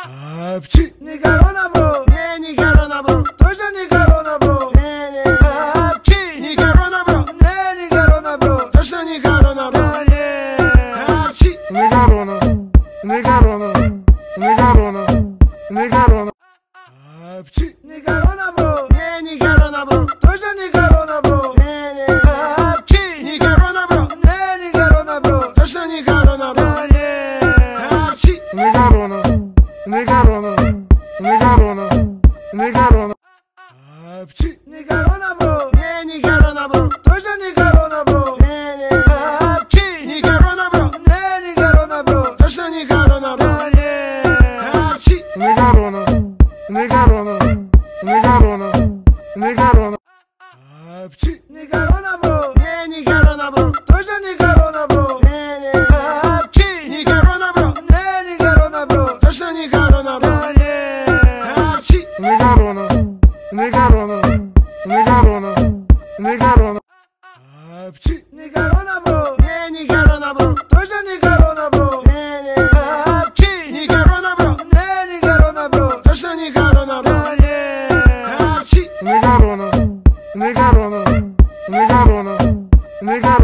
Не корона, бро. Не корона, бро. Точно не корона, бро. Не корона, бро. Не корона, бро. Точно не корона, бро. Не корона, не корона, не корона, не корона. Не корона, бро. Не корона, бро. Точно не корона, бро. Не корона, бро. Не корона, бро. Точно не корона, бро. Не корона, не корона, не корона, не корона. Не корона, бро. Не корона, бро. Точно не корона, бро. Не корона, бро. Не корона, бро. Точно не корона, бро. Не корона, не корона, не корона, не корона. Не корона, бро. Не корона, бро. Точно не корона, бро. Не корона, бро. Не корона, бро. Точно не корона, бро. Не корона, не корона, не корона, не корона. Не корона, бро. Не корона, бро. Точно не корона, бро. Не корона, бро. Не корона, бро. Точно не корона, бро. Не корона, не корона, не корона, не корона.